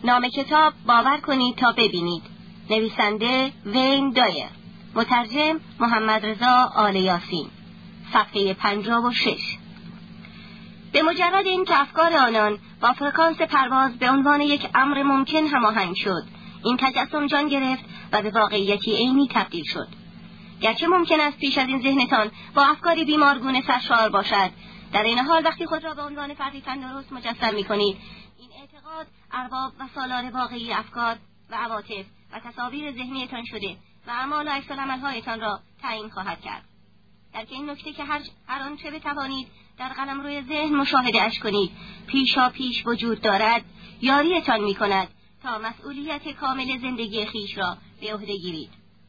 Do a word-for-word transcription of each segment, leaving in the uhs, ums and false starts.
نام کتاب باور کنید تا ببینید. نویسنده وین دایر. مترجم محمد رضا آل یاسین. صفحه پنجاه و شش. به مجرد این که افکار آنان با فرکانس پرواز به عنوان یک امر ممکن هماهنگ شد، این تجسم جان گرفت و به واقعیتی عینی تبدیل شد. گرچه ممکن است پیش از این ذهنتان با افکاری بیمارگونه سرشار باشد، در این حال وقتی خود را به عنوان فردی تندرست مجسم می‌کنید، این اعتقاد ارباب و سالار واقعی افکار و عواطف و تصاویر ذهنیتان شده و اعمال و عکس‌العمل‌هایتان را تعیین خواهد کرد. در که این نکته که هر هر آنچه بتوانید در قلمروی ذهن مشاهده اش کنید پیشا پیش وجود دارد، یاریتان می‌کند تا مسئولیت کامل زندگی خیش را به عهده گیرید.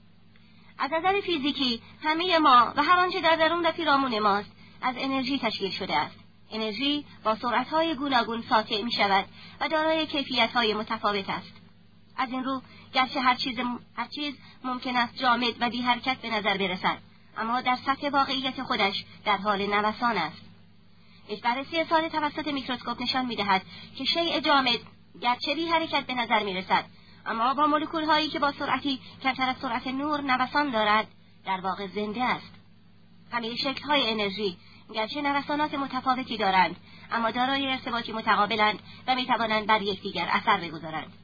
از نظر فیزیکی همه ما و هر آنچه در درون و پیرامون ماست از انرژی تشکیل شده است. انرژی با سرعت‌های گوناگون ساطع می‌شود و دارای کیفیت‌های متفاوت است. از این رو گرچه هر چیز هر چیز ممکن است جامد و بی حرکت به نظر برسد، اما در سطح واقعیت خودش در حال نوسان است. یک بررسی ساده توسط میکروسکوپ نشان می‌دهد که شیء جامد گرچه بی حرکت به نظر می‌رسد، اما با مولکول‌هایی که با سرعتی کمتر از سرعت نور نوسان دارد در واقع زنده است. همه شکل‌های انرژی گرچه نوسانات متفاوتی دارند، اما دارای ارتباطی متقابلند و می‌توانند بر یکدیگر اثر بگذارند.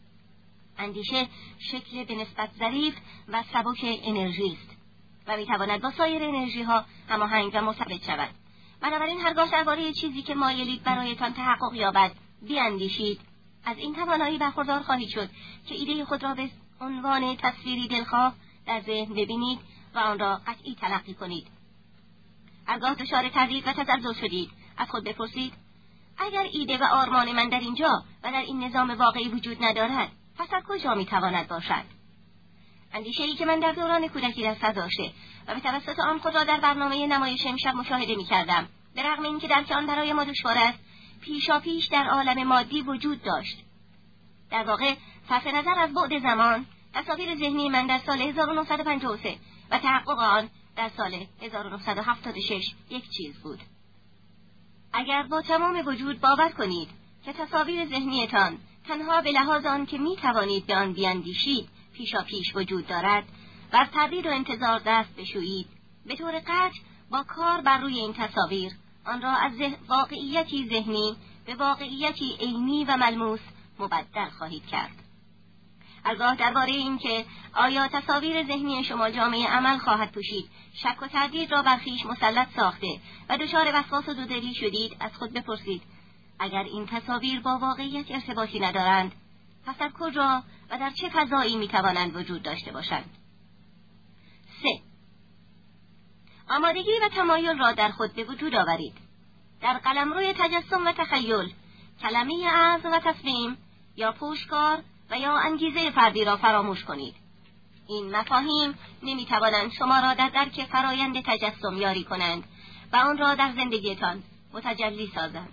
اندیشه شکل به نسبت ظریف و سبک انرژی است و می‌تواند با سایر انرژی‌ها هماهنگ و مرتبط شود. بنابراین هرگاه درباره چیزی که مایلید برایتان تحقق یابد بیاندیشید، از این توانایی برخوردار خواهید شد که ایده خود را به عنوان تصویری دلخواه در ذهن ببینید و آن را قطعی تلقی کنید. هرگاه دچار تردید و تزلزل شدید، از خود بپرسید: اگر ایده و آرمان من در اینجا و در این نظام واقعی وجود ندارد، پس از کجا میتواند باشد؟ اندیشه‌ای که من در دوران کودکی در سر داشته و به توسط آن خود را در برنامه نمایش امشب مشاهده می‌کردم، به رغم اینکه درک آن برای ما دشوار است، پیشا پیش در عالم مادی وجود داشت. در واقع صرف نظر از بعد زمان، تصاویر ذهنی من در سال هزار و نهصد و پنجاه و سه و تحقق آن در سال هزار و نهصد و هفتاد و شش یک چیز بود. اگر با تمام وجود باور کنید که تصاویر ذهنیتان تنها به لحاظ آن که می توانید به آن بیاندیشید پیشا پیش وجود دارد و از تردید و انتظار دست بشویید، به طور قطع با کار بر روی این تصاویر آن را از واقعیتی ذهنی به واقعیتی عینی و ملموس مبدل خواهید کرد. هرگاه درباره این که آیا تصاویر ذهنی شما جامعه عمل خواهد پوشید شک و تردید را بر خویش مسلط ساخته و دچار وسواس و دودلی شدید، از خود بپرسید: اگر این تصاویر با واقعیت ارتباطی ندارند، پس از کجا و در چه فضایی میتوانند وجود داشته باشند؟ سه. آمادگی و تمایل را در خود به وجود آورید. در قلمروی تجسم و تخیل کلمه عزم و تصمیم یا پوشکار و یا انگیزه فردی را فراموش کنید. این مفاهیم نمیتوانند شما را در درک فرایند تجسم یاری کنند و آن را در زندگیتان متجلی سازند.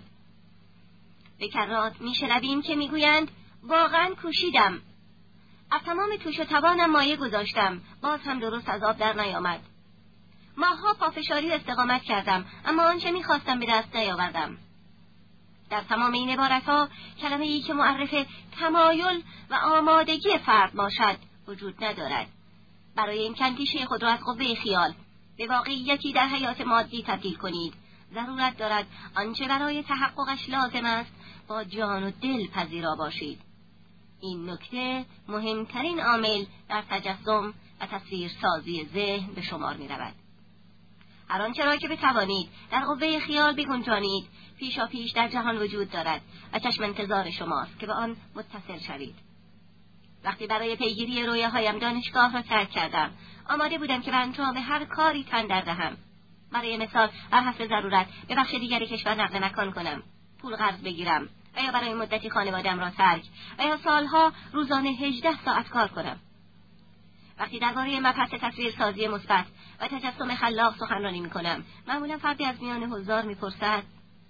به کرات میشنویم که میگویند: واقعا کوشیدم، از تمام توش و توانم مایه گذاشتم، باز هم درست از آب در نیامد. ماها پافشاری و استقامت کردم، اما آنچه میخواستم به دست نیاوردم. در تمام این عبارتها کلمه‌ای که معرف تمایل و آمادگی فرد باشد وجود ندارد. برای این اندیشه خود را از قوه خیال به واقعیتی در حیات مادی تبدیل کنید. ضرورت دارد آنچه برای تحققش لازم است با جان و دل پذیرا باشید. این نکته مهمترین عامل در تجسم و تصویر سازی ذهن به شمار می رود. هر آنچه را که بتوانید در قوه خیال بگنجانید پیشا پیش در جهان وجود دارد و چشم انتظار شماست که به آن متصل شوید. وقتی برای پیگیری رویاهایم دانشگاه را ترک کردم، آماده بودم که به انجام هر کاری تن در دهم. برای مثال هر حسب ضرورت به بخش دیگری کشور نقل مکان کنم، پول قرض بگیرم و یا برای مدتی خانواده‌ام را ترک و یا سالها روزانه هجده ساعت کار کنم. وقتی درباره مبحث تصویرسازی مثبت و تجسم خلاق سخنرانی می‌کنم، معمولا فردی از میان حضار می‌پرسد: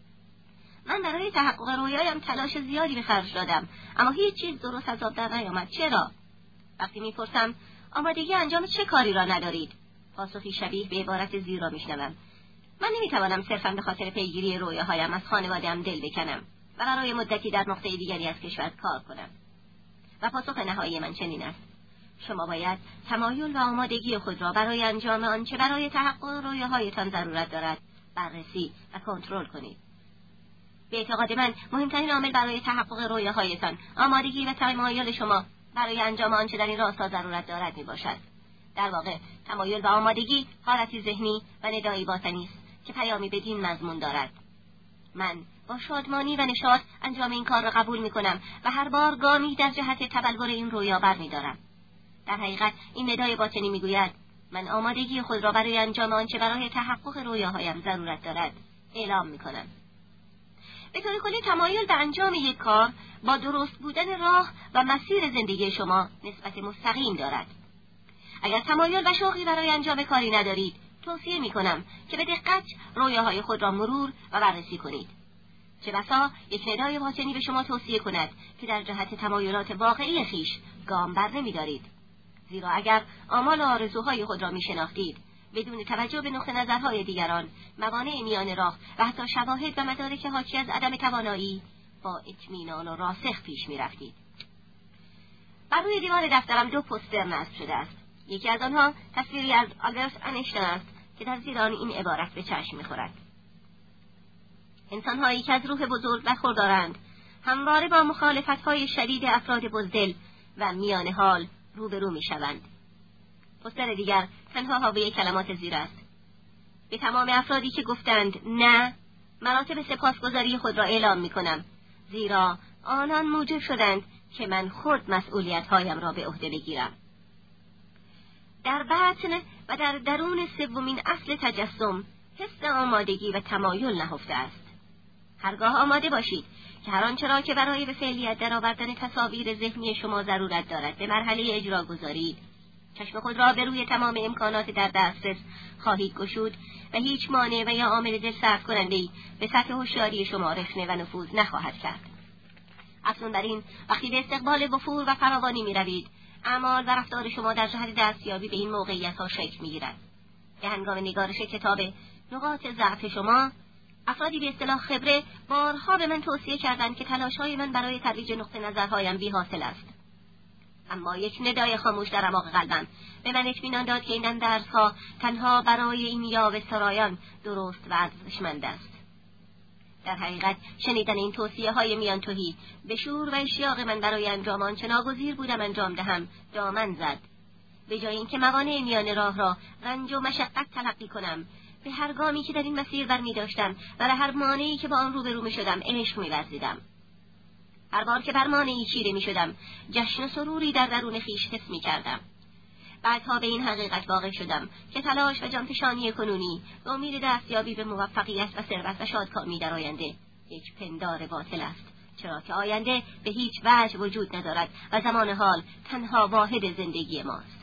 من برای تحقق رویایم تلاش زیادی به خرج دادم، اما هیچ چیز درست از آب در نیامد، چرا؟ وقتی می‌پرسم آمادگی انجام چه کاری را ندارید، پاسخی شبیه به عبارت زیرا میشنوم: من نمیتوانم صرفاً به خاطر پیگیری رویاهایم از خانواده‌ام دل بکنم. و برای مدتی در نقطه دیگری از کشور کار کنم. و پاسخ نهایی من چنین است: شما باید تمایل و آمادگی خود را برای انجام آنچه برای تحقق رویاهایتان ضرورت دارد بررسی و کنترل کنید. به اعتقاد من مهمترین عامل برای تحقق رویاهایتان آمادگی و تمایل شما برای انجام آنچه در این راستا ضرورت دارد می باشد. در واقع تمایل و آمادگی حالتی ذهنی و ندایی باطنی است که پیامی بدین مضمون دارد: من با شادمانی و نشاط انجام این کار را قبول می کنم و هر بار گامی در جهت تبلور این رویا بر می دارم. در حقیقت این ندای باطنی می گوید: من آمادگی خود را برای انجام آنچه برای تحقق رویاهایم ضرورت دارد اعلام می کنم. به طور کلی تمایل به انجام یک کار با درست بودن راه و مسیر زندگی شما نسبت مستقیم دارد. اگر تمایل و شوقی برای انجام کاری ندارید، توصیه می کنم که به دقت رویاهای خود را مرور و بررسی کنید. چه بسا یک ندای باطنی به شما توصیه کند که در جهت تمایلات واقعی خیش گام بر نمی دارید. زیرا اگر آمال و آرزوهای خود را می شناختید، بدون توجه به نقطه نظرهای دیگران، موانع میان راه و حتی شواهد و مدارک حاکی از عدم توانایی، با اطمینان و راسخ پیش می رفتید. بر روی دیوار دفترم دو پوستر نصب شده است. یکی از آنها تصویری از آلبرت انیشتین است که در زیر آن این عبارت به چشم می خورد: انسان‌هایی که از روح بزرگ برخوردارند همواره با مخالفت‌های شدید افراد بزدل و میان حال روبرو می‌شوند. پوستر دیگر تنها حاوی کلمات زیر است: به تمام افرادی که گفتند نه، مراتب سپاسگزاری خود را اعلام می‌کنم، زیرا آنان موجب شدند که من خود مسئولیت‌هایم را به عهده بگیرم. در باطن و در درون سومین اصل تجسم حس آمادگی و تمایل نهفته است. هرگاه آماده باشید که هر آنچه را که برای به فعلیت درآوردن تصاویر ذهنی شما ضرورت دارد به مرحله اجرا گذارید، چشم خود را به روی تمام امکانات در دسترس خواهید گشود و هیچ مانع و یا عامل دلسرد کننده‌ای به سطح هوشیاری شما رخنه و نفوذ نخواهد کرد. افزون بر این، وقتی به استقبال وفور و فراوانی می روید، اعمال و رفتار شما در جهت دستیابی به این موقعیت‌ها شکل می‌گیرد. به هنگام نگارش کتاب نقاط ضعف شما، افرادی به اصطلاح خبره بارها به من توصیه کردند که تلاش‌های من برای ترویج نقطه نظرهایم بی‌حاصل است. اما یک ندای خاموش در اعماق قلبم به من اطمینان داد که این اندرزها تنها برای این یاوه سرایان درست و ارزشمند است. در حقیقت شنیدن این توصیه‌های میان تهی به شور و اشتیاق من برای انجام آنچه ناگزیر بودم انجام دهم دامن زد. به جای اینکه موانع میان راه را رنج و مشقت تلقی کنم، به هر گامی که در این مسیر برمی داشتم و به هر مانعی که با آن روبرو می شدم عشق می ورزیدم. هر بار که بر مانعی چیره می شدم، جشن و سروری در درون خویش حس می کردم. بعدها به این حقیقت واقع شدم که تلاش و جانفشانی کنونی به امید دستیابی به موفقیت و ثروت و شادکامی در آینده یک پندار باطل است، چرا که آینده به هیچ وجه وجود ندارد و زمان حال تنها واحد زندگی ماست.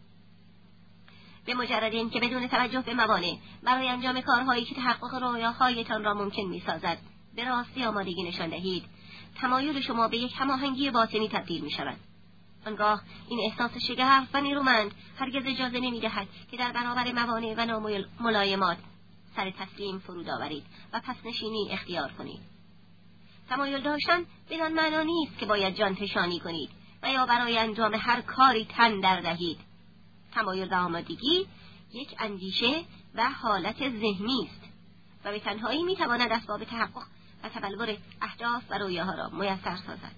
به مجرد این که بدون توجه به موانع برای انجام کارهایی که تحقق رویاهایتان را ممکن می‌سازد به راستی آمادگی نشان دهید، تمایل شما به یک هماهنگی باطنی تبدیل می‌شود. آنگاه این احساس شگرف و نیرومند هرگز اجازه نمی‌دهد که در برابر موانع و ناملایمات سر تسلیم فرود آورید و پس نشینی اختیار کنید. تمایل داشتن بدان معنا نیست که باید جان فشانی کنید و یا برای انجام هر کاری تن در دهید. تمایل و آمادگی یک اندیشه و حالت ذهنی است و به تنهایی می‌تواند اسباب تحقق و تبلور اهداف و رویاها را میسر سازد.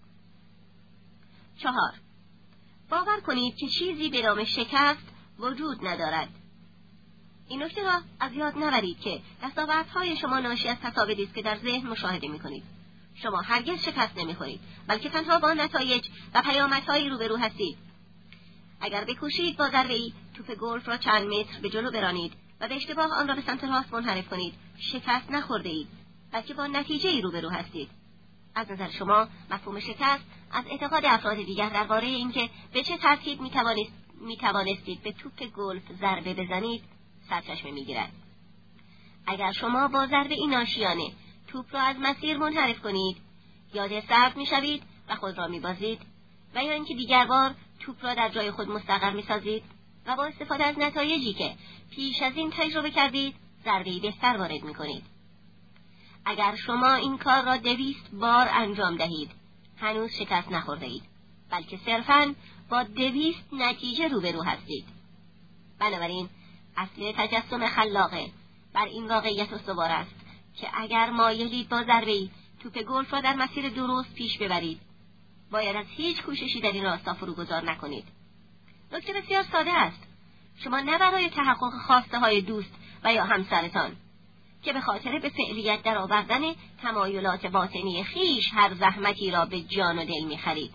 چهار. باور کنید که چیزی به نام شکست وجود ندارد. این نکته را از یاد نبرید که دستاوردهای شما ناشی از تصاویری است که در ذهن مشاهده می‌کنید. شما هرگز شکست نمی‌خورید، بلکه تنها با نتایج و پیامدهایی روبرو هستید. اگر بکوشید با ضربه‌ای توپ گلف را چند متر به جلو برانید و به اشتباه آن را به سمت راست منحرف کنید، شکست نخورده‌اید، بلکه با نتیجه‌ای روبرو هستید. از نظر شما مفهوم شکست از اعتقاد افراد دیگر درباره اینکه به چه ترتیب می‌توانید می‌توانستید به توپ گلف ضربه بزنید سرچشمه می‌گیرد. اگر شما با ضربه‌ای ناشیانه توپ را از مسیر منحرف کنید، یا سرد می‌شوید و خود را می‌بازید، و یا اینکه دیگر بار توپ را در جای خود مستقر می‌سازید و با استفاده از نتایجی که پیش از این تجربه کردید ضربه‌ای بهتر وارد می‌کنید. اگر شما این کار را دویست بار انجام دهید، هنوز شکست نخورده اید، بلکه صرفاً با دویست نتیجه روبرو هستید. بنابراین اصل تجسم خلاقه بر این واقعیت استوار است که اگر مایلید با ضربه‌ای توپ گلف را در مسیر درست پیش ببرید، باید از هیچ کوششی در این راستا فروگذار نکنید. نکته بسیار ساده است. شما نه برای تحقق خواسته های دوست و یا همسرتان که به خاطر به فعلیت در آوردن تمایلات باطنی خیش هر زحمتی را به جان و دل می‌خرید.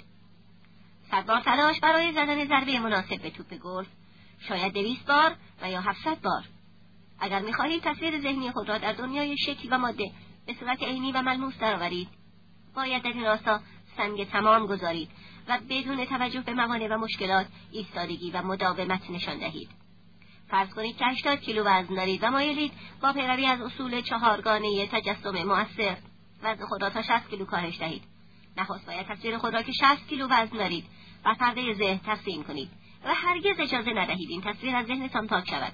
صد بار تلاش برای زدن ضربه مناسب به توپ گلف، شاید دویست بار و یا هفتصد بار. اگر می‌خواهید تصویر ذهنی خود را در دنیای شکل و ماده به صورت عینی و ملموس درآورید، باید در این راستا سنگ تمام گذارید و بدون توجه به موانع و مشکلات ایستادگی و مداومت نشان دهید. فرض کنید که هشتاد کیلو وزن دارید و مایلید با پیروی از اصول چهارگانه تجسم مؤثر وزن خود را تا شصت کیلو کاهش دهید. نخست باید تصویر خود را که شصت کیلو وزن دارید بر پرده ذهن ترسیم کنید و هرگز اجازه ندهید این تصویر از ذهنتان پاک شود.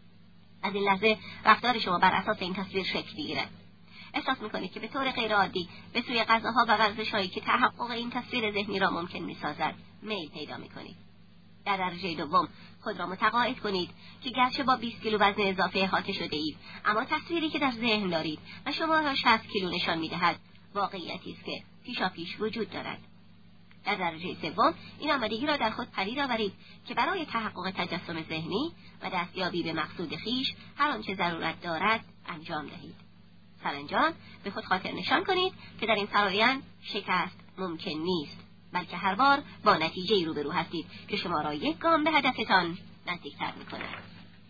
از این لحظه رفتار شما بر اساس این تصویر شکل می‌گیرد. احساس می‌کنید که به طور غیرعادی به سوی غذاها و ورزش‌هایی که تحقق این تصویر ذهنی را ممکن می‌سازد میل پیدا می‌کنید. در درجه دوم خود را متقاعد کنید که گرچه با بیست کیلو وزن اضافه احاطه شده اید، اما تصویری که در ذهن دارید و شما را شصت کیلو نشان می‌دهد واقعیتی است که پیشاپیش وجود دارد. در درجه سوم این آمادگی را در خود پدید آورید که برای تحقق تجسم ذهنی و دستیابی به مقصود خیش هر آنچه ضرورت دارد انجام دهید. سرانجام به خود خاطر نشان کنید که در این فرآیند شکست ممکن نیست، بلکه هر بار با نتیجه‌ای روبرو هستید که شما را یک گام به هدفتان نزدیکتر می‌کند.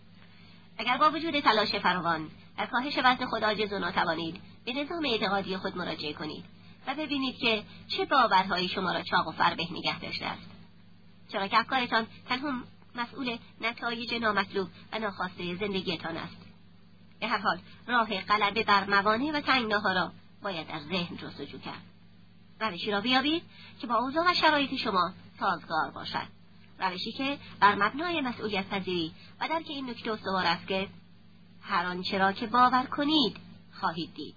اگر با وجود تلاش فراوان در کاهش وزن خود عاجز و ناتوانید، به نظام اعتقادی خود مراجعه کنید و ببینید که چه باورهایی شما را چاق و فربه نگه داشته است. چرا که افکارتان تنها مسئول نتایج نامطلوب و ناخواسته زندگیتان است. به هر حال راه غلبه بر موانع و تنگناها را باید در ذهن جستجو کرد. روشی را بیابید که با اوضاع و شرایط شما سازگار باشد. روشی که بر مبنای مسئولیت پذیری و درک این نکته استوار است که هر آنچه را که باور کنید خواهید دید.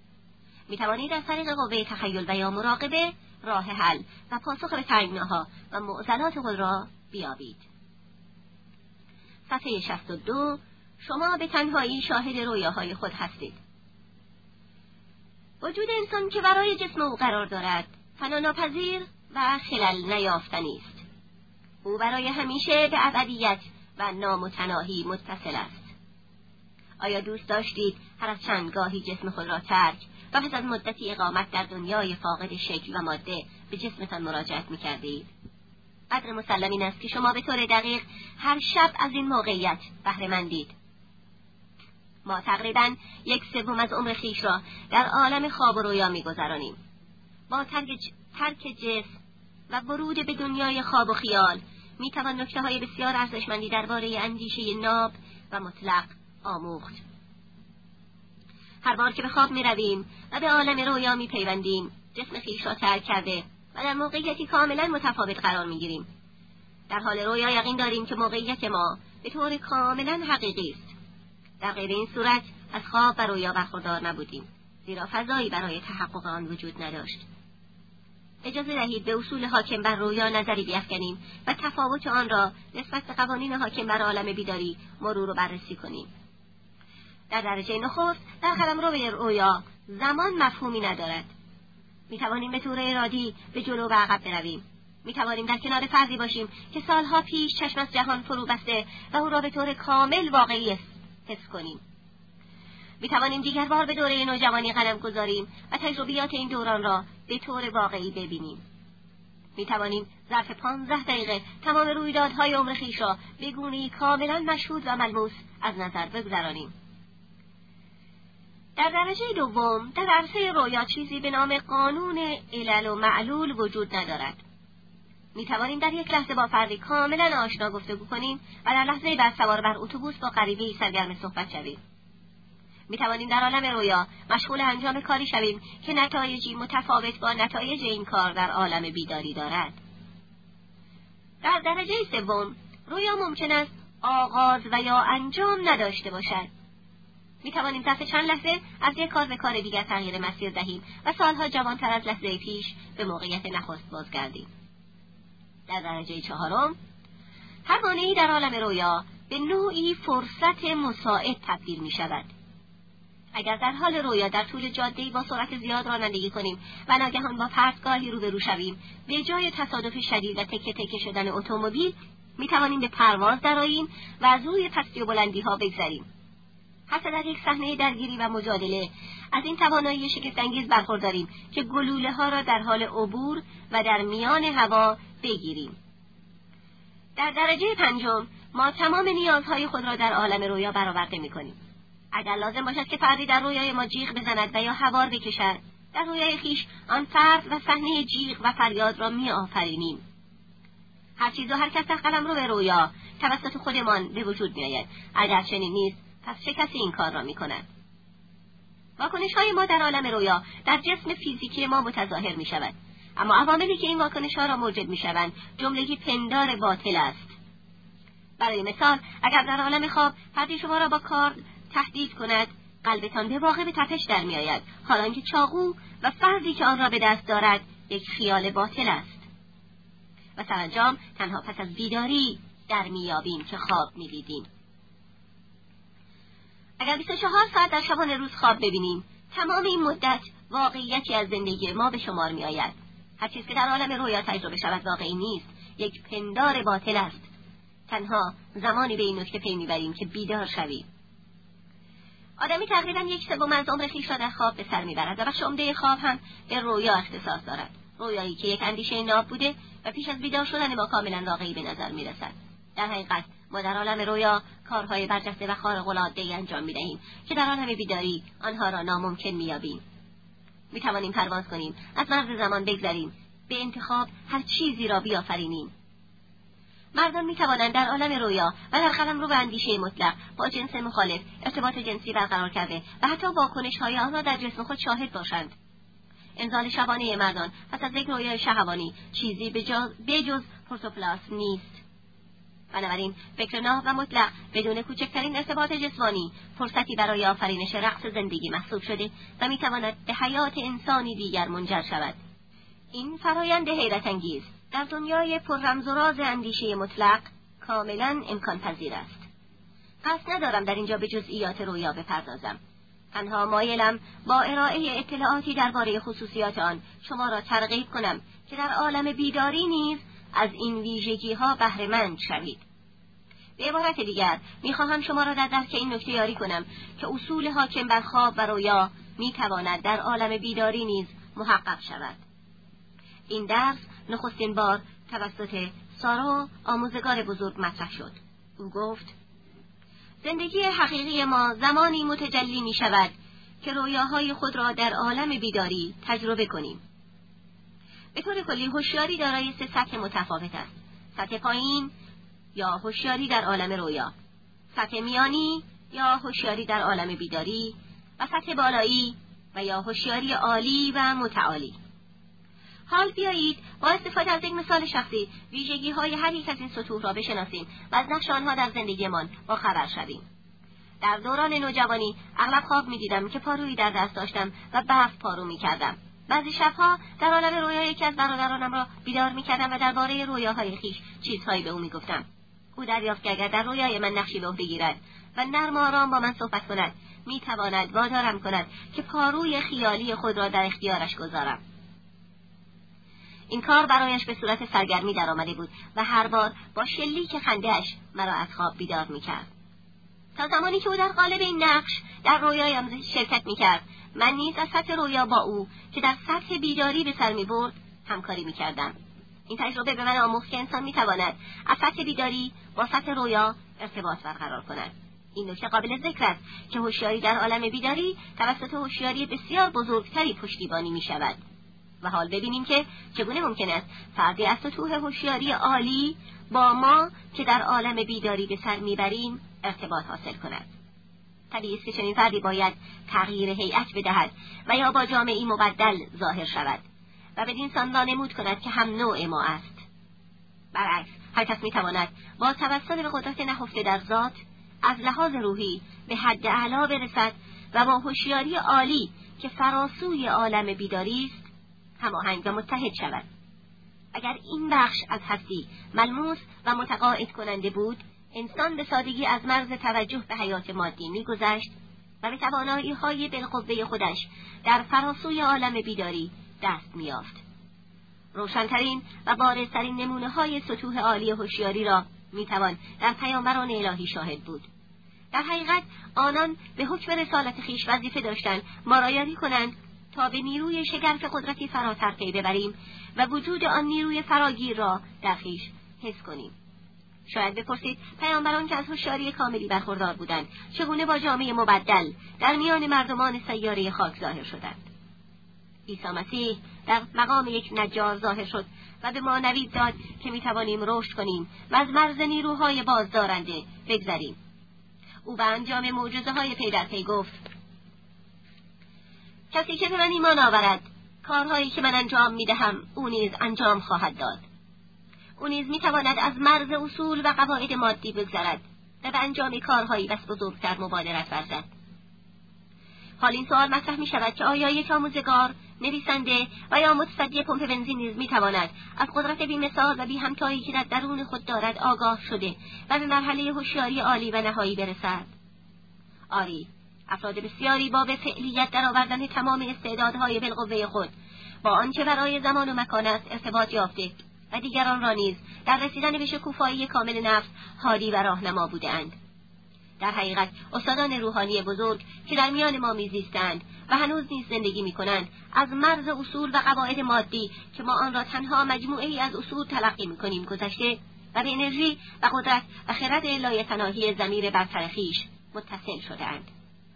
می توانید از طریق قوه تخیل و یا مراقبه راه حل و پاسخ به تنگناها و معضلات خود را بیابید. صفحه شصت و دو. شما به تنهایی شاهد رویاهای خود هستید. وجود انسان که برای جسم او قرار دارد فناناپذیر و خلل نیافتنی است. او برای همیشه به ابدیت و نامتناهی متصل است. آیا دوست داشتید هر از چند گاهی جسم خود را ترک و پس از مدتی اقامت در دنیای فاقد شکل و ماده به جسمتان مراجعت می‌کردید؟ قدر مسلم این است که شما به طور دقیق هر شب از این موقعیت بهره مندید. ما تقریباً یک سوم از عمر خویش را در عالم خواب و رویا می‌گذرانیم. با ترک ترک جسم و ورود به دنیای خواب و خیال می‌توان نکته‌های بسیار ارزشمندی درباره اندیشه ناب و مطلق آموخت. هر بار که به خواب می‌رویم و به عالم رویا می‌پیوندیم، جسم خویش را ترک کرده و در موقعیتی کاملاً متفاوت قرار می‌گیریم. در حال رویا یقین داریم که موقعیت ما به طور کاملاً حقیقی است. در غیر این صورت از خواب و رویا برخوردار نبودیم، زیرا فضایی برای تحقق آن وجود نداشت. اجازه دهید به اصول حاکم بر رویا نظری بیفکنیم و تفاوت آن را نسبت به قوانین حاکم بر عالم بیداری مرور و بررسی کنیم. در درجه نخست در قلمرو رویا زمان مفهومی ندارد. می توانیم به طور ارادی به جلو و عقب برویم. می توانیم در کنار فردی باشیم که سالها پیش چشم از جهان فرو بسته و او را به طور کامل واقعی حس کنیم. می توانیم دیگر بار به دوره نوجوانی قدم گذاریم و تجربیات این دوران را به طور واقعی ببینیم. می توانیم ظرف پانزده دقیقه تمام رویدادهای عمر خویش را به گونه‌ای کاملا مشهود و ملموس از نظر بگذرانیم. در درجه دوم در عرصه رویا چیزی به نام قانون علل و معلول وجود ندارد. می توانیم در یک لحظه با فردی کاملا آشنا گفتگو کنیم و در لحظه بعد سوار بر اتوبوس با غریبه‌ای سرگرم صحبت شویم. می توانیم در عالم رویا مشغول انجام کاری شویم که نتایجی متفاوت با نتایج این کار در عالم بیداری دارد. در درجه سوم رویا ممکن است آغاز و یا انجام نداشته باشد. می توانیم ظرف چند لحظه از یک کار به کار دیگر تغییر مسیر دهیم و سالها جوانتر از لحظه پیش به موقعیت نخست بازگردیم. در درجه چهارم، هر مانعی در عالم رویا به نوعی فرصت مساعد تبدیل می شود. اگر در حال رویا در طول جاده‌ای با سرعت زیاد رانندگی کنیم و ناگهان با پرتگاهی روبرو شویم، به جای تصادف شدید و تکه تکه شدن اتومبیل می توانیم به پرواز درآییم و از روی پستی و بلندی ها بگذریم. حتی در یک صحنه درگیری و مجادله از این توانایی شگفت‌انگیز برخورداریم که گلوله ها را در حال عبور و در میان هوا بگیریم. در درجه پنجم، ما تمام نیازهای خود را در عالم رویا برآورده می‌کنیم. اگر لازم باشد که فردی در رویای ما جیغ بزند و یا هوار بکشد، در رویای خیش آن فرد و صحنه جیغ و فریاد را می‌آفرینیم. هر چیز و هر کس در قلمرو رویا توسط خودمان به وجود می‌آید. اگر چنین نیست، پس چه کسی این کار را می‌کند؟ واکنش‌های ما در عالم رویا در جسم فیزیکی ما متظاهر می‌شود. اما عواملی که این واکنش‌ها را موجب می‌شوند جمله‌ای پندار باطل است. برای مثال، اگر در عالم خواب فردی شما را با کار تهدید کند، قلبتان به واقع به تپش در می‌آید، حالانکه چاقو و فردی که آن را به دست دارد یک خیال باطل است. و سرانجام تنها پس از بیداری در می‌یابیم که خواب می‌دیدیم. اگر بیست و چهار ساعت در شبانه روز خواب ببینیم، تمام این مدت واقعیتی از زندگی ما به شمار می‌آید. هر چیز که در عالم رویا تجربه شود واقعی نیست، یک پندار باطل است. تنها زمانی به این نکته پی می‌بریم که بیدار شویم. آدمی تقریباً یک سوم از عمر خویش را در خواب به سر می‌برد و بخش عمده خواب هم به رویا اختصاص دارد. رویایی که یک اندیشه ناب بوده و پیش از بیدار شدن ما کاملاً واقعی به نظر می‌رسد. در حقیقت ما در عالم رویا کارهای برجسته و خارق‌العاده‌ای انجام می‌دهیم که در عالم بیداری آنها را ناممکن می‌یابیم. می‌توانیم پرواز کنیم، از مرز زمان بگذریم، به انتخاب هر چیزی را بیافرینیم. مردان می‌توانند در عالم رویا و در قلمرو اندیشه مطلق با جنس مخالف ارتباط جنسی برقرار کرده و حتی واکنش‌های آن را در جسم خود شاهد باشند. انزال شبانه مردان پس از یک رویای شهوانی چیزی به جز پروتوپلاسم نیست. بنابراین فکر ناب و مطلق بدون کوچکترین ارتباط جسمانی فرصتی برای آفرینش رقص زندگی محسوب شده و می‌تواند به حیات انسانی دیگر منجر شود. این فرایند حیرت انگیز در دنیای پر رمز و راز اندیشه مطلق کاملا امکان پذیر است. قصد ندارم در اینجا به جزئیات رویا بپردازم. تنها مایلم با ارائه اطلاعاتی درباره خصوصیات آن شما را ترغیب کنم که در عالم بیداری نیز از این ویژگی‌ها بهره مند شوید. به عبارت دیگر می‌خواهم شما را در درک این نکته یاری کنم که اصول حاکم بر خواب و رویا می‌تواند در عالم بیداری نیز محقق شود. این درس نخستین بار توسط سارا آموزگار بزرگ مطرح شد. او گفت: زندگی حقیقی ما زمانی متجلی می شود که رویاهای خود را در عالم بیداری تجربه کنیم. به طور کلی هوشیاری دارای سه سطح متفاوت است: سطح پایین یا هوشیاری در عالم رویا، سطح میانی یا هوشیاری در عالم بیداری و سطح بالایی و یا هوشیاری عالی و متعالی. حال بیایید با استفاده از یک مثال شخصی ویژگی‌های هر یک از این سطوح را بشناسیم و از نقش آنها در زندگیمان با خبر شویم. در دوران نوجوانی اغلب خواب می‌دیدم که پارویی در دست داشتم و برف پارو می‌کردم. بعضی شب‌ها در عالم رویا یکی از برادرانم را بیدار می‌کردم و درباره رویاهای خویش چیزهایی به او می‌گفتم. او دریافت که اگر در رویای من نقشی به عهده گیرد و نرم و آرام با من صحبت کند، می‌تواند وادارم کند که پاروی خیالی خود را در اختیارش گذارم. این کار برایش به صورت سرگرمی در آمده بود و هر بار با شلیک خنده‌اش مرا از خواب بیدار می‌کرد. تا زمانی که او در قالب این نقش در رویایم شرکت می‌کرد، من نیز از سطح رویا با او که در سطح بیداری به سر می‌برد همکاری می‌کردم. این تجربه به من آموخت که انسان می‌تواند از سطح بیداری با سطح رویا ارتباط برقرار کند. این نکته قابل ذکر است که هوشیاری در عالم بیداری توسط هوشیاری بسیار بزرگتری پشتیبانی می‌شود. و حال ببینیم که چگونه ممکن است فردی از سطوح هوشیاری عالی با ما که در عالم بیداری به سر میبریم ارتباط حاصل کند. طبیعی است که چنین فردی باید تغییر هیئت بدهد و یا با جامعه‌ای مبدل ظاهر شود و بدین سان وانمود کند که هم نوع ما است. برعکس هر کس میتواند با توسل به قدرت نهفته در ذات از لحاظ روحی به حد اعلا برسد و با هوشیاری عالی که فراسوی عالم بیداری است هماهنگ و متحد شود. اگر این بخش از هستی ملموس و متقاعد کننده بود، انسان به سادگی از مرز توجه به حیات مادی می‌گذشت و به توانایی‌های بالقوه خودش در فراسوی عالم بیداری دست می‌یافت. روشن‌ترین و بارزترین نمونه‌های سطوح عالی هوشیاری را می‌توان در پیامبران الهی شاهد بود. در حقیقت آنان به حکم رسالت خویش وظیفه داشتند ما را یاری کنند تا به نیروی شگرف قدرتی فراتر پی ببریم و وجود آن نیروی فراگیر را در خویش حس کنیم. شاید بپرسید پیامبران که از هوشیاری کاملی برخوردار بودند چگونه با جامعه مبدل در میان مردمان سیاره خاک ظاهر شدند؟ عیسی مسیح در مقام یک نجار ظاهر شد و به ما نوید داد که میتوانیم رشد کنیم و از مرز نیروهای بازدارنده بگذریم. او به انجام معجزه‌های پی در پی گفت: کسی که به من ایمان آورد کارهایی که من انجام میدهم او نیز انجام خواهد داد. او نیز میتواند از مرز اصول و قواعد مادی بگذرد و به انجام کارهایی بس بزرگتر مبادرت ورزد. حال این سوال مطرح می شود که آیا یک آموزگار، نویسنده و یا متصدی پمپ بنزین نیز می تواند از قدرت بی‌مثال و بی همتایی که در درون خود دارد آگاه شده و به مرحله هوشیاری عالی و نهایی برسد؟ آری، افراد بسیاری با به فعلیت درآوردن تمام استعدادهای بالقوه خود با آنچه برای زمان و مکان است ارتباط یافته و دیگران را نیز در رسیدن به شکوفایی کامل نفس هادی و راهنما بودند. در حقیقت استادان روحانی بزرگ که در میان ما میزیستند و هنوز نیز زندگی میکنند از مرز اصول و قواعد مادی که ما آن را تنها مجموعه‌ای از اصول تلقی میکنیم گذشته و به انرژی و قدرت و خرد لایتناهی ضمیر برتر خویش متصل شده‌اند.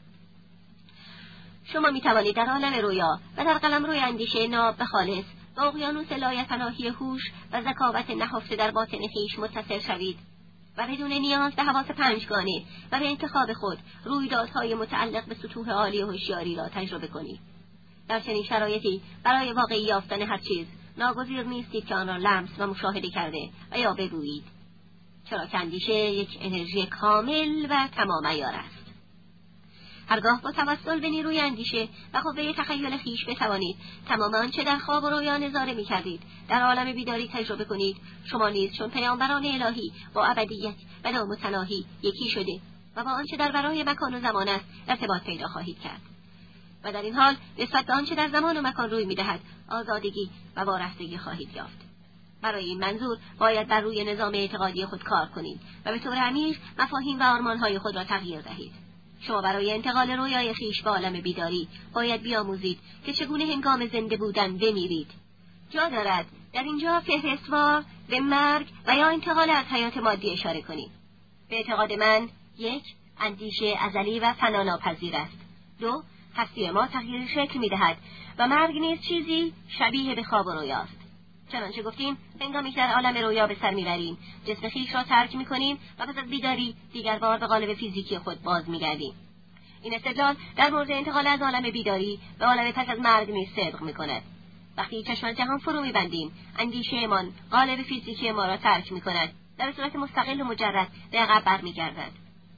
شما میتوانید در عالم رویا و در قلمروی اندیشه ناب و خالص با اقیانوس لایتناهی هوش و ذکاوت نهفته در باطن خویش متصل شوید و بدون نیاز به حواس پنجگانه و به انتخاب خود رویدادهای متعلق به سطوح عالی هوشیاری را تجربه کنید. در چنین شرایطی برای واقعی یافتن هر چیز ناگزیر نیستید که آن را لمس و مشاهده کرده و یا بگویید، چرا که اندیشه یک انرژی کامل و تمام عیار است. هرگاه با توسل به نیروی اندیشه و قوه تخیل خویش بتوانید تمام آنچه در خواب و رویا نظاره می‌کردید در عالم بیداری تجربه کنید، شما نیز چون پیامبران الهی با ابدیت و نامتناهی یکی شده و با آنچه در برای مکان و زمان است ارتباط پیدا خواهید کرد و در این حال نسبت به آنچه در زمان و مکان روی می‌دهد آزادگی و وارستگی خواهید یافت. برای این منظور باید بر روی نظام اعتقادی خود کار کنید و به طور عمیق مفاهیم و آرمان‌های خود را تغییر دهید. شما برای انتقال رویای خویش به عالم بیداری باید بیاموزید که چگونه هنگام زنده بودن بمیرید. جا دارد در اینجا فهرستوار به مرگ و یا انتقال از حیات مادی اشاره کنید. به اعتقاد من، یک، اندیشه ازلی و فناناپذیر است. دو، هستی ما تغییر شکل می‌دهد و مرگ نیز چیزی شبیه به خواب و رویاست. چنانچه گفتیم هنگامی که در عالم رویا به سر میبریم جسم خویش را ترک میکنیم و پس از بیداری دیگر بار به قالب فیزیکی خود باز میگردیم. این استدلال در مورد انتقال از عالم بیداری به عالم پس از مرگ نیز صدق میکند. وقتی چشم از جهان فرو میبندیم اندیشهمان قالب فیزیکی ما را ترک میکند و به صورت مستقل و مجرد به عقب برمیگردد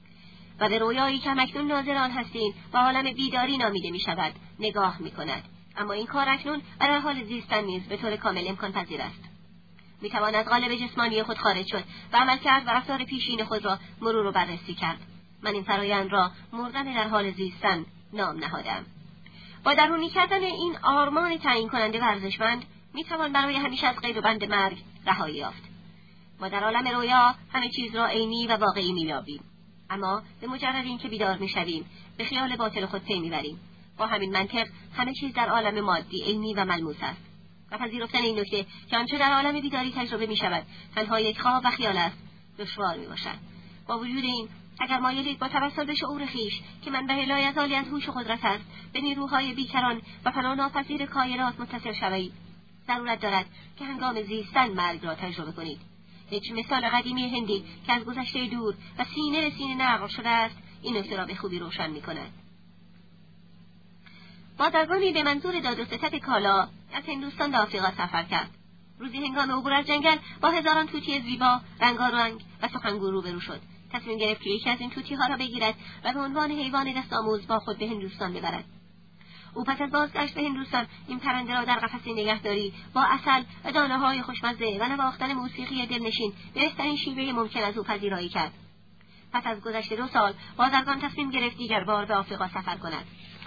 و به رویایی که همکنون ناظران هستیم و عالم بیداری نامیده میشود نگاه میکند. اما این کار اکنون و در حال زیستن نیز به طور کامل امکان پذیر است. می توان از قالب جسمانی خود خارج شد و عمل کرد و رفتار پیشین خود را مرور و بررسی کرد. من این فرایند را مردن در حال زیستن نام نهادم. با درونی کردن این آرمان تعیین کننده ورزشمند می توان برای همیشه از قید و بند مرگ رهایی یافت. ما در عالم رویا همه چیز را عینی و واقعی می یابیم، اما به مجرد اینکه بیدار می شویم به خیال باطل خود پی می بریم. با همین منطق همه چیز در عالم مادی عینی و ملموس است و پذیرفتن این نکته که آنچه در عالم بیداری تجربه می شود تنها یک خواب و خیال است دشوار می باشد. با وجود این اگر مایلید با توسل به شعور خویش که منبع لایزالی از هوش و قدرت است به نیروهای بیکران و فناناپذیر کائنات متصل شوید، ضرورت دارد که هنگام زیستن مرگ را تجربه کنید. یک مثال قدیمی هندی که از گذشته دور و سینه به سینه نقل شده است این نکته را به خوبی روشن می کند. بازرگانی به منظور داد و ستد کالا از هندوستان به آفریقا سفر کرد. روزی هنگام عبور از جنگل با هزاران طوطی زیبا رنگارنگ و سخنگو روبرو شد. تصمیم گرفت که یکی از این توتی ها را بگیرد و به عنوان حیوان دست آموز با خود به هندوستان ببرد. او پس از بازگشت به هندوستان این پرنده را در قفسی نگهداری با عسل و دانه‌های خوشمزه و نواختن موسیقی دلنشین به بهترین شیوه ممکن از او پذیرایی کرد. پس از گذشت دو سال بازرگان تصمیم گرفت دیگر بار به آفریقا سفر کند.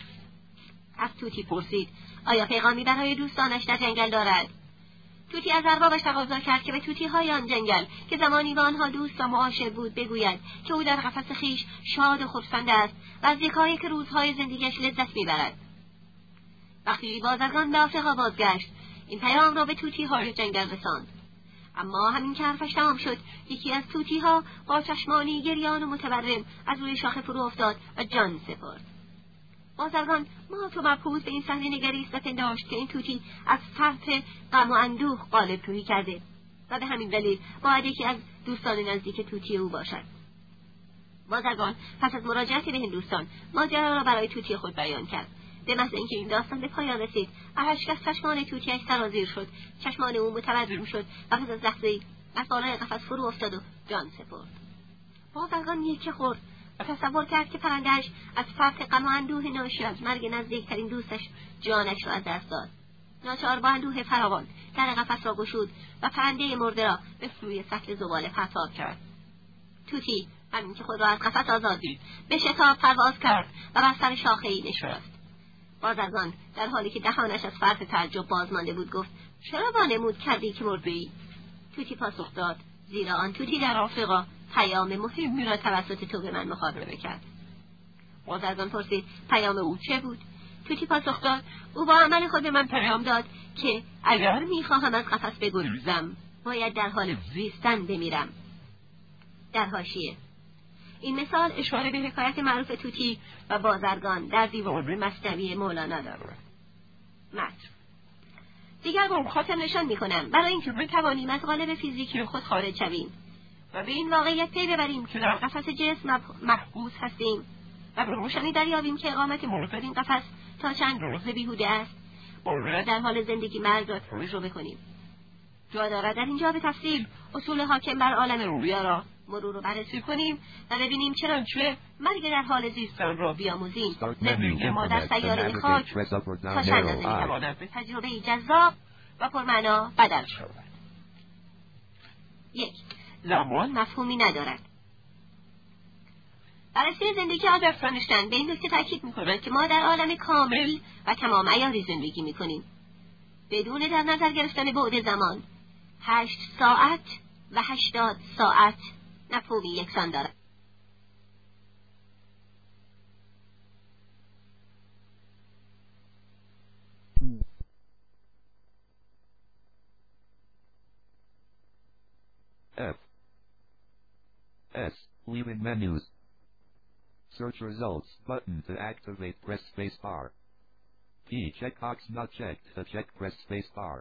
از توتی پرسید آیا پیغامی برای دوستانش در جنگل دارد؟ توتی از اربابش تقاضا کرد که به توتی‌های آن جنگل که زمانی با آنها دوست و معاشر بود بگوید که او در قفس خویش شاد و خرسند است و از یکایی که روزهای زندگیش لذت میبرد. وقتی بازرگان به آفریقا بازگشت این پیام را به توتی‌های جنگل رساند. اما همین که حرفش تمام شد یکی از توتی‌ها با چشمانی گریان و متورم از روی شاخه فرو افتاد و جان سپرد. بازرگان مات و مبهوت به این صحنه نگریست و پنداشت که این توتی از فرط غم و اندوه غالب روی کرده و به همین دلیل باید یکی از دوستان نزدیک توتی او باشد. بازرگان پس از مراجعت به هندوستان ماجرا را برای توتی خود بیان کرد. به محض اینکه این داستان به پایان رسید اشک از چشمان توتیش سرازیر شد، چشمان او متورم شد و پس از لحظه‌ای از بالای قفس فرو افتاد و جان سپرد. بازرگان یکی خورد و تصور کرد که پرنده‌اش از فرط غم و اندوه ناشی از مرگ نزدیکترین دوستش جانش را از دست داد. ناچار با اندوه فراوان در قفس را گشود و پرنده مرده را به روی سطل زباله پرتاب کرد. توتی همین که خود را از قفس آزاد دید به شتاب پرواز کرد و بر سر شاخه‌ای نشست. بازرگان در حالی که دهانش از فرط تعجب باز مانده بود گفت چرا وانمود کردی که مرده‌ای؟ توتی پاسخ داد زیرا آن توتی در آفریقا پیام مهمی را توسط تو به من مخابره کرد. بازرگان پرسید پیام او چه بود؟ توتی پاسخ داد او با عمل خود به من پیام داد که اگر میخواهم از قفس بگریزم باید در حال زیستن بمیرم. در حاشیه این مثال اشاره به حکایت معروف توتی و بازرگان در دیوان مثنوی مولانا دارد. متن دیگر بار خاطر نشان میکنم برای اینکه بتوانیم از قالب فیزیکی خود خارج شویم و به این واقعیت پی ببریم که در قفس جسم محبوس هستیم و به روشنی دریابیم که اقامت ما در این قفس تا چند روز بیهوده است، باید در حال زندگی مرگ را تجربه کنیم. جا دارد در اینجا به تفصیل اصول حاکم بر عالم رویا را مرور و بررسی کنیم و ببینیم چنانچه مرگ در حال زیستن را بیاموزیم. زندگی ما در سیاره خاک تا چند اندازه میتواند به تجربه جذاب و پرمعنا بدل شود. یک، زمان مفهومی ندارد. بررسی زندگی آلبرت آینشتین به این نکته تاکید می‌کند که ما در عالم کامل و تمام عیاری زندگی می‌کنیم بدون در نظر گرفتن بعد زمان. هشت ساعت و هشتاد ساعت مفهومی یکسان دارد. F S leaving menus. Search results button to activate, press space bar. P checkbox not checked to check, press space bar.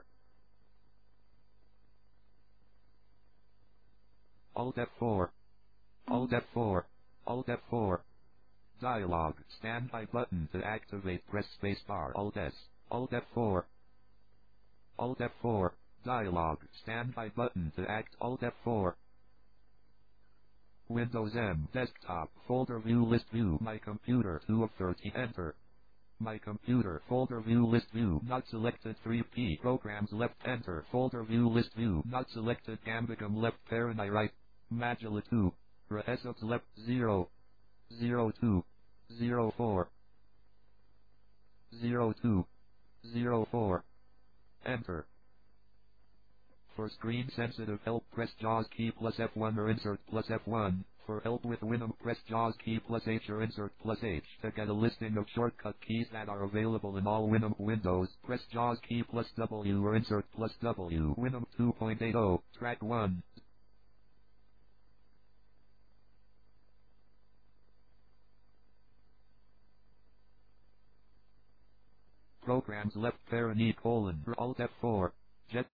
Alt F four. Alt F four. Alt F four. Dialog standby button to activate, press space bar. Alt S. Alt F four. Alt F four. Dialog standby button to act. Alt F four. Windows M desktop folder view list view. My computer two of thirty. Enter. My computer folder view list view not selected. three P programs left. Enter. Folder view list view not selected. Gambicum left. Paranai right. Magilla two. Reesot left. zero. zero two. zero four. zero two. zero four. Enter. For screen sensitive help, press JAWS key plus F one or insert plus F one. For help with Winum, press JAWS key plus H or insert plus H. To get a listing of shortcut keys that are available in all Winum windows, press JAWS key plus W or insert plus W. Winum two point eighty, track one. Programs left. Parani colon Alt F four. Jet